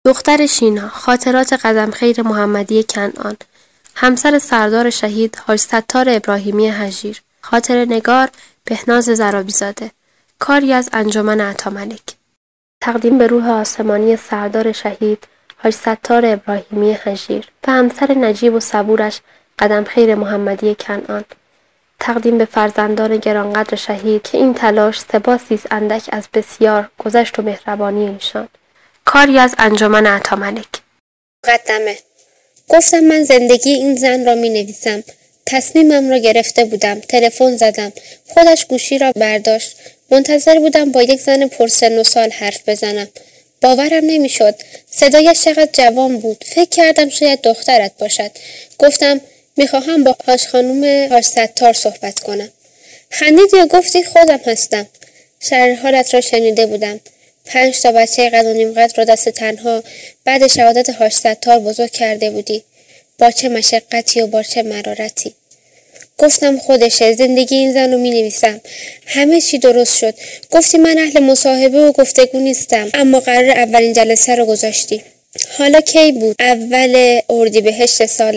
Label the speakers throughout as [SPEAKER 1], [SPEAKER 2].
[SPEAKER 1] دختر شینا، خاطرات قدمخیر محمدی کنعان، همسر سردار شهید حاج ستار ابراهیمی هژیر، خاطره نگار بهناز ضرابی‌زاده، کاری از انجمن عطاملک. تقدیم به روح آسمانی سردار شهید حاج ستار ابراهیمی هژیر و همسر نجیب و صبورش قدمخیر محمدی کنعان. تقدیم به فرزندان گرانقدر شهید که این تلاش سپاسی است اندک از بسیار گذشت و مهربانی ایشان. کاری از انجمن عطاملک.
[SPEAKER 2] مقدمه. گفتم من زندگی این زن را می نویسم. تصمیمم را گرفته بودم. تلفن زدم. خودش گوشی را برداشت. منتظر بودم با یک زن پرسن و سال حرف بزنم. باورم نمی شد. صدایش چقدر جوان بود. فکر کردم شاید دخترت باشد. گفتم میخواهم با حاج خانم حاج ستار صحبت کنم. خندیدی و گفتی خودم هستم. شرح حالت را شنیده بودم. 5 تا بچه قد و نیم قد را دست تنها بعد شهادت حاج ستار بزرگ کرده بودی. با چه مشقتی و با چه مرارتی. گفتم خودشه. زندگی این زن رو می نویسم. همه چی درست شد. گفتی من اهل مصاحبه و گفتگو نیستم. اما قرار اولین جلسه رو گذاشتی. حالا کی بود؟ اول اردیبهشت سال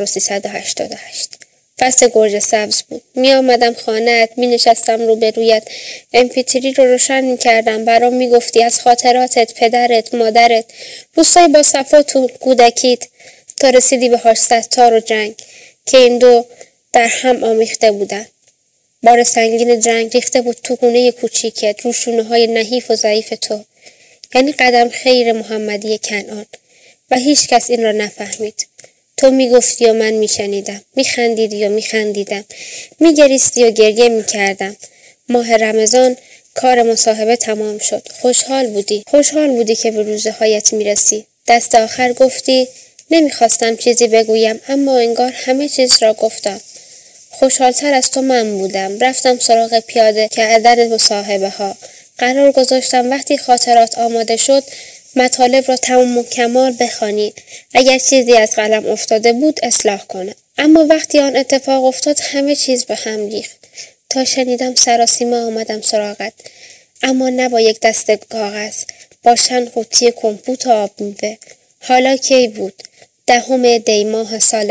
[SPEAKER 2] 1388. فصل گرج سبز بود. می آمدم خانه‌ات، می نشستم روبرویت، MP3 رو روشن می کردم. برام می گفتی از خاطراتت، پدرت، مادرت، روزهای با صفا تو کودکیت، تا رسیدی به حاج ستار و جنگ که این دو در هم آمیخته بودن. بار سنگین جنگ ریخته بود تو گونه کوچیکت، رو شونه‌های نحیف و ضعیف تو. یعنی قدمخیر محمدی کنعان. و هیچ کس این را نفهمید. تو میگفتی و من میشنیدم. میخندیدی و میخندیدم. میگریستی و گریه میکردم. ماه رمضان کار مصاحبه تمام شد. خوشحال بودی که به روزهایت میرسی. دست آخر گفتی نمیخواستم چیزی بگویم اما انگار همه چیز را گفتم. خوشحالتر از تو من بودم. رفتم سراغ پیاده کردن مصاحبه ها. قرار گذاشتم وقتی خاطرات آماده شد مطالب را تمام و کمال بخوانی. اگر چیزی از قلم افتاده بود اصلاح کنم. اما وقتی آن اتفاق افتاد همه چیز به هم ریخت. تا شنیدم سراسیمه آمدم سراغت. اما نه با یک دسته کاغذ. با چند قوطی کمپوت و آب میوه. حالا کی بود؟ 10 دی ماه سال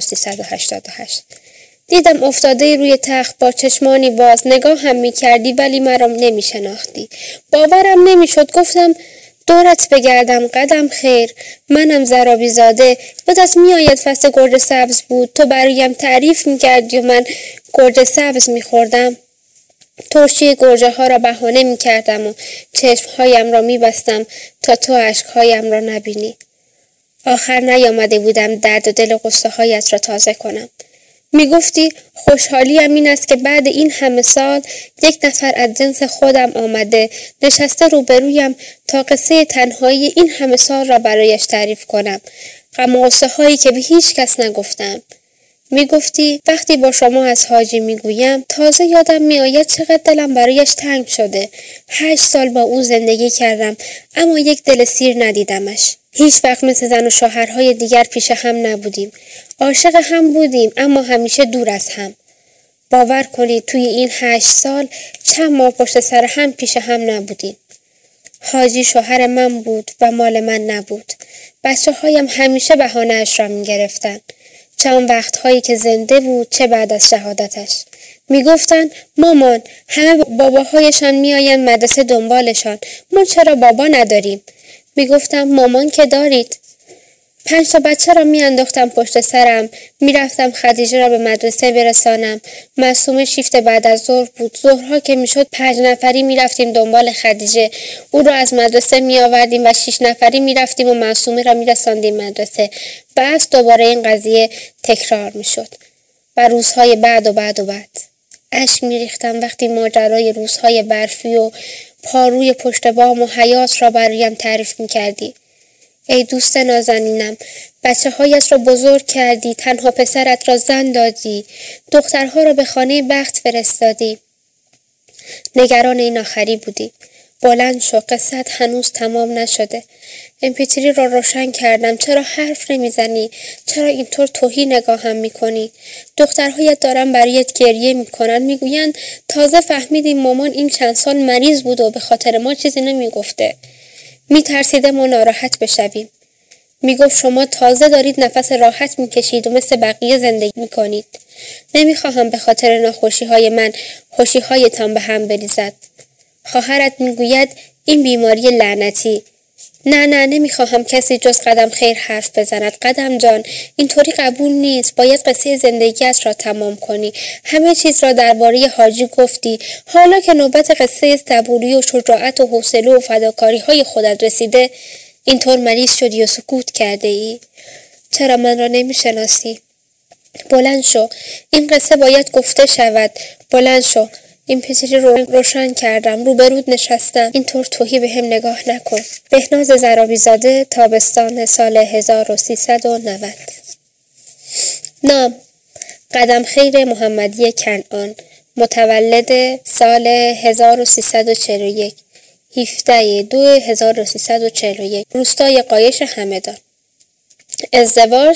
[SPEAKER 2] 1388. دیدم افتاده روی تخت با چشمانی باز. نگاه هم می کردی ولی مرا نمی شناختی. باورم نمی شد. گفتم دورت بگردم قدم خیر. منم ضرابی‌زاده. یادت می آید فصل گرج سبز بود. تو برایم تعریف می کردی و من گرج سبز می خوردم. ترشی گرجه ها را بهانه می کردم و چشمهایم را می بستم تا تو اشکهایم را نبینی. آخر نیامده بودم درد و دل و غصه هایت را تازه کنم. می گفتی خوشحالیم این است که بعد این همه سال یک نفر از جنس خودم آمده نشسته روبرویم تا قصه تنهایی این همه سال را برایش تعریف کنم. غم و غصه هایی که به هیچ کس نگفتم. می گفتی وقتی با شما از حاجی می گویم تازه یادم می آید چقدر دلم برایش تنگ شده. 8 سال با او زندگی کردم اما یک دل سیر ندیدمش. هیچ وقت مثل زن و شوهرهای دیگر پیش هم نبودیم. عاشق هم بودیم اما همیشه دور از هم. باور کنید توی این 8 سال چند ماه پشت سر هم پیش هم نبودیم. حاجی شوهر من بود و مال من نبود. بچه هایم همیشه بهانه اش را می گرفتن. چه آن وقتهایی که زنده بود چه بعد از شهادتش. می گفتن مامان همه باباهایشان می آیند مدرسه دنبالشان. ما چرا بابا نداریم؟ می گفتم مامان که دارید. 5 تا بچه را می انداختم پشت سرم. می رفتم خدیجه را به مدرسه برسانم. معصومه شیفت بعد از ظهر بود. ظهرها که می شد 5 نفری می رفتیم دنبال خدیجه. او را از مدرسه می آوردیم و 6 نفری می رفتیم و معصومه را می رساندیم مدرسه. بعد دوباره این قضیه تکرار می شد. و روزهای بعد. اشک می ریختم وقتی ماجرای روزهای برفی و پاروی پشت بام و حیات را برایم تعریف می کردی. ای دوست نازنینم، بچه هایت را بزرگ کردی، تنها پسرت را زن دادی، دخترها را به خانه بخت فرستادی. نگران این آخری بودی. بلند شو، قصت هنوز تمام نشده. MP3 را روشن کردم. چرا حرف نمیزنی؟ چرا اینطور تهی نگاهم میکنی؟ دخترهایت دارن برایت گریه میکنن. میگویند تازه فهمیدیم مامان این چند سال مریض بود و به خاطر ما چیزی نمیگفته. میترسیده ما ناراحت بشویم. میگفت شما تازه دارید نفس راحت میکشید و مثل بقیه زندگی میکنید. نمیخواهم به خاطر ناخوشیهای من خوشیهایتان به هم بریزد. خواهرت میگوید این بیماری لعنتی. نه نمیخواهم کسی جز قدم خیر حرف بزند. قدم جان، اینطوری قبول نیست. باید قصه زندگیت را تمام کنی. همه چیز را درباره حاجی گفتی. حالا که نوبت قصه صبوری و شجاعت و حوصله و فداکاری های خودت رسیده، اینطور مریض شدی و سکوت کرده ای؟ چرا من را نمیشناسی؟ بلند شو. این قصه باید گفته شود. بلند شو. این پتری رو روشن کردم. روبرود نشستم. اینطور توهی به هم نگاه نکن. بهناز ضرابی‌زاده، تابستان سال 1390. نام: قدم خیر محمدی کنعان. متولد سال 1341. 17/2/1341. روستای قایش همدان. ازدواج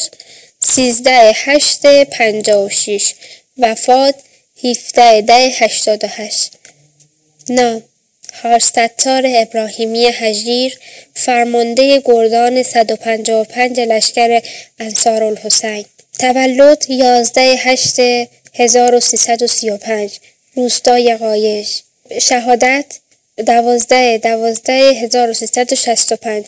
[SPEAKER 2] 13/8/56. وفات 17/10/88. نام: حاج ابراهیمی هژیر، فرمانده گردان 155 لشکر انصارالحسین. تولد 11/8/1335. روستای قایش. شهادت 12/12/1365.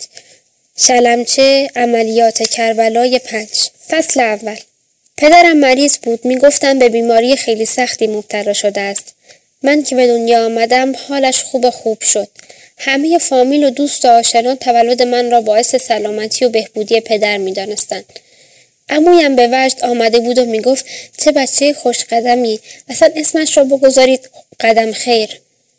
[SPEAKER 2] شلمچه عملیات کربلای 5. فصل اول. پدرم مریض بود. میگفتن به بیماری خیلی سختی مبتلا شده است. من که به دنیا آمدم حالش خوب شد. همه فامیل و دوست و آشنان تولد من را باعث سلامتی و بهبودی پدر می‌دانستند. عمویم به وجد آمده بود و میگفت چه بچه خوش قدمی، اصلا اسمش را بگذارید قدم خیر.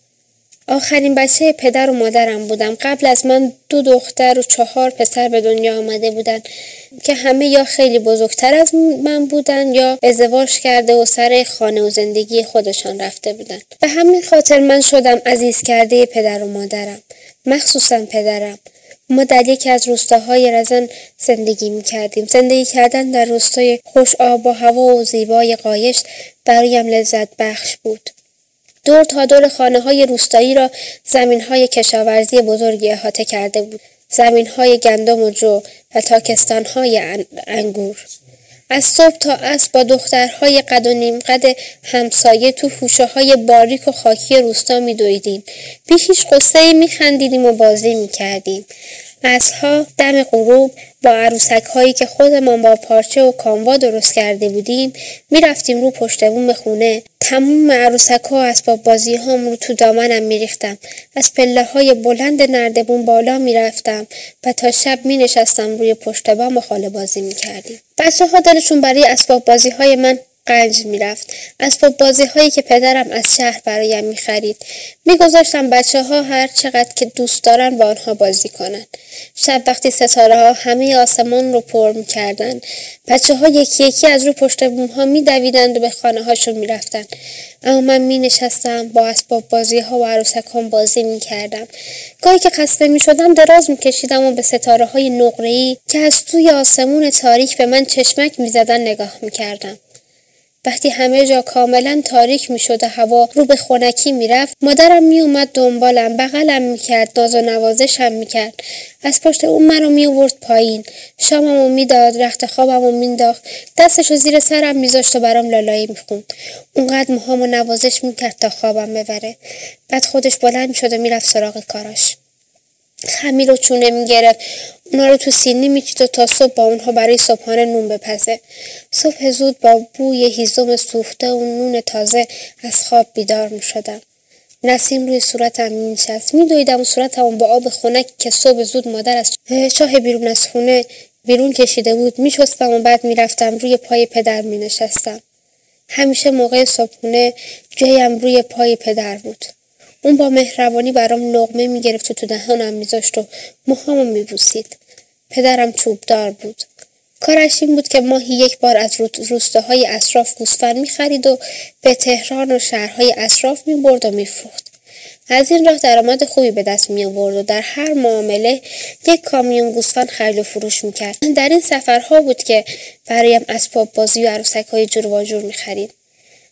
[SPEAKER 2] آخرین بچه پدر و مادرم بودم. قبل از من 2 دختر و 4 پسر به دنیا آمده بودند که همه یا خیلی بزرگتر از من بودند یا ازدواج کرده و سر خانه و زندگی خودشان رفته بودند. به همین خاطر من شدم عزیز کرده پدر و مادرم، مخصوصا پدرم. ما در یکی از روستاهای رزن زندگی می‌کردیم. زندگی کردن در روستای خوش آب و هوا و زیبای قایش برایم لذت بخش بود. دور تا دور خانه‌های روستایی را زمین‌های کشاورزی بزرگی احاطه کرده بود. زمین‌های گندم و جو و تاکستان‌های انگور. از صبح تا عصر با دخترهای قد و نیم قد همسایه تو حوشه‌های باریک و خاکی روستا می‌دویدیم. بی هیچ غصه‌ای می‌خندیدیم و بازی می‌کردیم. عصرها دم غروب با عروسک‌هایی که خودمان با پارچه و کاموا درست کرده بودیم می‌رفتیم رو پشت بوم خونه. تمام عروسک‌ها و اسباب بازی‌هام رو تو دامنم می‌ریختم. از پله‌های بلند نردبون بالا می‌رفتم و تا شب می‌نشستم روی پشت بام و خاله بازی می‌کردیم. بچه‌ها دلشون برای اسباب بازی‌های من قنج می‌رفت. اسباب بازی‌هایی که پدرم از شهر برایم می‌خرید. می‌گذاشتم بچه‌ها هر چقدر که دوست دارن با آنها بازی کنن. شب وقتی ستاره‌ها همه آسمان رو پر می‌کردن، بچه‌ها یکی یکی از رو پشت بوم‌ها می‌دویدند و به خانه‌هاشون می‌رفتن. اما من می‌نشستم با اسباب بازی‌ها و عروسک‌هام بازی می‌کردم. گاهی که خسته می‌شدم دراز می‌کشیدم و به ستاره‌های نقره‌ای که از توی آسمون تاریک به من چشمک می‌زدن نگاه می‌کردم. وقتی همه جا کاملا تاریک میشد و هوا رو به خنکی میرفت، مادرم میومد دنبالم، بغلم میکرد، ناز و نوازشم میکرد. از پشت اون منو میورد پایین، شاممو میداد، رخت خوابمو مینداخت، دستشو زیر سرم میذاشت و برام لالایی میخوند. اونقدر موهامو نوازش میکرد تا خوابم ببره. بعد خودش بلند میشد و میرفت سراغ کاراش. خمیر و چونه میگرفت، اونا رو تو سینی میچید و تا صبح با اونها برای صبحانه نون بپزه. صبح زود با بوی هیزم سوخته و نون تازه از خواب بیدار میشدم. نسیم روی صورتم مینشست. میدویدم و صورتم با آب خنکی که صبح زود مادر از چاه بیرون از خونه بیرون کشیده بود میشستم و بعد میرفتم روی پای پدر مینشستم. همیشه موقع صبحونه جایم روی پای پدر بود. اون با مهربانی برام لقمه میگرفت و تو دهانم میذاشت و موهامو میبوسید. پدرم چوبدار بود. کارش این بود که ماهی 1 بار از روستاهای اطراف گوسفند میخرید و به تهران و شهرهای اطراف میبرد و میفروخت. از این راه درآمد خوبی به دست می آورد و در هر معامله 1 کامیون گوسفند خرید و فروش میکرد. در این سفرها بود که برایم اسباب بازی و عروسک‌های جور و جور میخرید.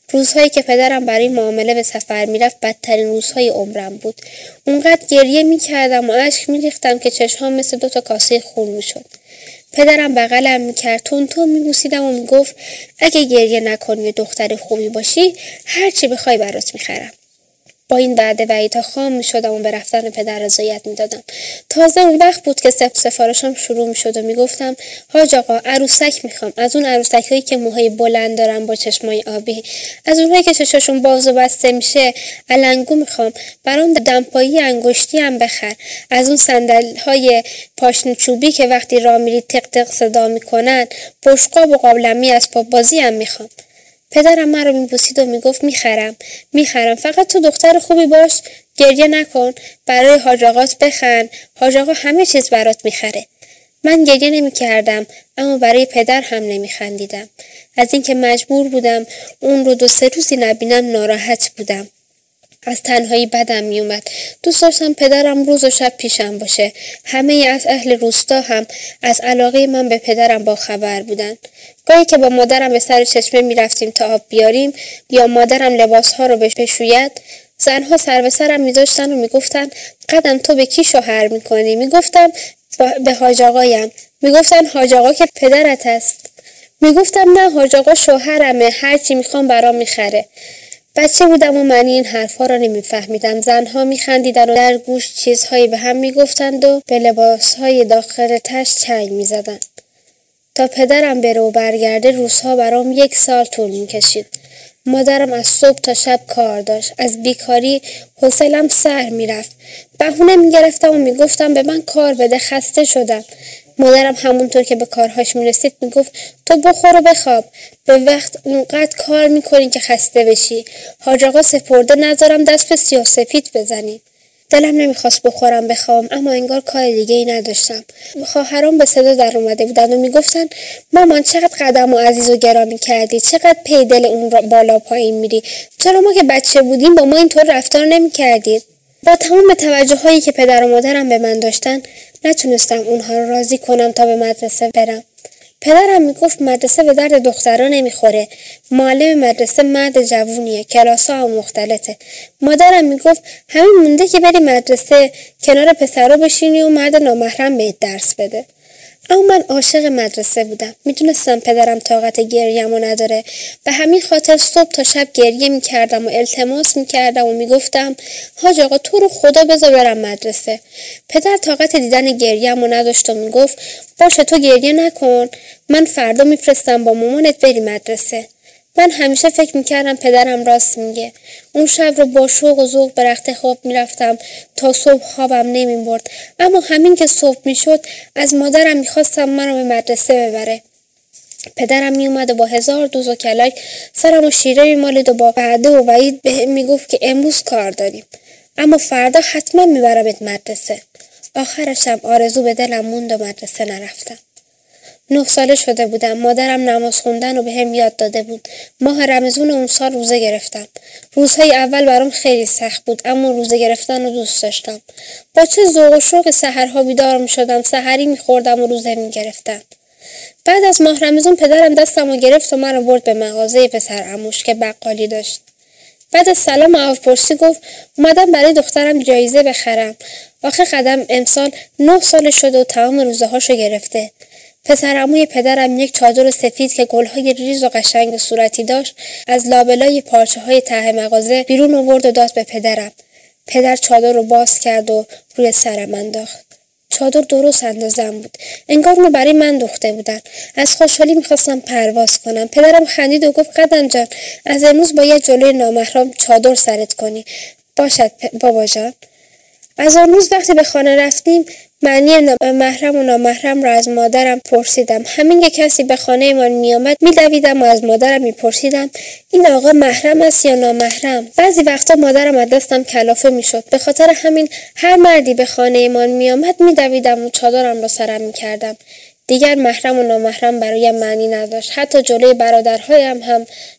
[SPEAKER 2] روزهایی که پدرم برای معامله به سفر میرفت بدترین روزهای عمرم بود. اونقدر گریه میکردم و اشک میریختم که چشمام مثل 2 کاسه خون میشد. پدرم بغلم میکرد، تون میبوسیدم و میگفت اگه گریه نکنی و دختر خوبی باشی هرچی بخوای برات میخرم. با این وعده وعیدها خام میشدم و به رفتن پدر رضایت میدادم. تازه اون وقت بود که سفارشم شروع میشد و میگفتم حاج آقا عروسک میخوام، از اون عروسکایی که موهای بلند دارن با چشمای آبی، از اونهایی که چشاشون باز و بسته میشه علنگو میخوام، برام دمپایی انگشتی هم بخر، از اون صندل‌های پاشنه چوبی که وقتی راه میری تق تق صدا میکنن، بشقاب و قابلمی از پا بازی هم میخوام. پدرم من رو میبوسید و میگفت میخرم، فقط تو دختر خوبی باش، گریه نکن، برای حاج آقات بخند، حاج آقا همه چیز برات میخره. من گریه نمیکردم اما برای پدر هم نمیخندیدم. از اینکه مجبور بودم اون رو 2-3 روزی نبینم ناراحت بودم. از تنهایی بدم میومد. دوست داشتم پدرم روز و شب پیشم باشه. همه از اهل روستا هم از علاقه من به پدرم با خبر بودن. گاهی که با مادرم به سر چشمه میرفتیم تا آب بیاریم یا مادرم لباسها رو بشوید، زنها سر به سرم میذاشتن و میگفتن قدم تو به کی شوهر میکنی؟ میگفتم به حاج آقایم. میگفتن حاج آقا که پدرت است. میگفتم نه، حاج آقا شوهرمه، هرچی میخوام برام میخره. بچه بودم و معنی این حرفا را نمیفهمیدم. زنها میخندیدن و در گوش چیزهایی به هم میگفتند و به لباسهای داخل تش چنگ میزدند. تا پدرم بره و برگرده روزها برام 1 سال طول میکشید. مادرم از صبح تا شب کار داشت. از بیکاری حوصله‌ام سر میرفت. بهونه میگرفتم و میگفتم به من کار بده، خسته شدم. مادرم همونطور که به کارهاش میرسید میگفت تو بخور و بخواب، به وقت اونقدر کار میکنی که خسته بشی. حاج آقا سپرده نذارم دست به سیاه‌سفید بزنی. دلم نمیخواست بخورم بخوام، اما انگار کار دیگه ای نداشتم. خواهرام به صدا در اومده بودن و میگفتن مامان چقدر قدم و عزیز و گرامی کردی، چقدر پی دل اون بالا پایین میری، چرا ما که بچه بودیم با ما اینطور رفتار نمیکردید؟ با تمام توجه هایی که پدر و مادرم به من داشتن نتونستم اونها رو راضی کنم تا به مدرسه برم. پدرم میگفت مدرسه به درد دخترها نمیخوره. معلم مدرسه مرد جوونیه، کلاس‌ها هم مختلطه. مادرم میگفت همین مونده که بری مدرسه کنار پسرا بشینی و مرد نامحرم بهت درس بده. اما من عاشق مدرسه بودم. میدونستم پدرم طاقت گریه‌مو نداره. به همین خاطر صبح تا شب گریه میکردم و التماس میکردم و میگفتم حاج آقا تو رو خدا بذار برم مدرسه. پدر طاقت دیدن گریه‌مو نداشت و میگفت باشه تو گریه نکن، من فردا میفرستم با مامانت بری مدرسه. من همیشه فکر میکردم پدرم راست میگه. اون شب رو با شوق و ذوق به رخت خواب میرفتم تا صبح خوابم نمیبرد. اما همین که صبح میشد از مادرم میخواستم منو به مدرسه ببره. پدرم میومد و با 1000 دوز و کلک سرمو شیره میمالید و با وعده و وعید بهم میگفت که امروز کار داریم، اما فردا حتما میبرمت مدرسه. آخرشم آرزو به دلم موند و مدرسه نرفتم. 9 ساله شده بودم. مادرم نماز خوندن رو به هم یاد داده بود. ماه رمضان اون سال روزه گرفتم. روزهای اول برام خیلی سخت بود، اما روزه گرفتن رو دوست داشتم. با چه ذوق و شوق سحرها بیدار می شدم، سحری می خوردم و روزه می گرفتم. بعد از ماه رمضان پدرم دستم رو گرفت و من رو برد به مغازه پسر عموش که بقالی داشت. بعد از سلام و احوالپرسی گفت اومدم برای دخترم جایزه بخرم. آخه قدم امسال 9 سال شده و تمام روزه هاشو گرفته. پسر عموی پدرم یک چادر سفید که گلهای ریز و قشنگ صورتی داشت از لابلای پارچه های ته مغازه بیرون آورد و داد به پدرم. پدر چادر رو باز کرد و روی سرم انداخت. چادر درست اندازم بود. انگار اونو برای من دوخته بودن. از خوشحالی میخواستم پرواز کنم. پدرم خندید و گفت قدم جان از امروز باید جلوی نامحرم چادر سرت کنی. باشد بابا جان. از آن روز وقتی به خانه رفتیم معنی محرم و نامحرم را از مادرم پرسیدم. همین که کسی به خانه من می آمد می دویدم و از مادرم می پرسیدم این آقا محرم است یا نامحرم. بعضی وقتا مادرم از دستم کلافه می شد. به خاطر همین هر مردی به خانه من می آمد می دویدم و چادرم را سرم می کردم. دیگر محرم و نامحرم برایم معنی نداشت. حتی جلوی برادرهایم هم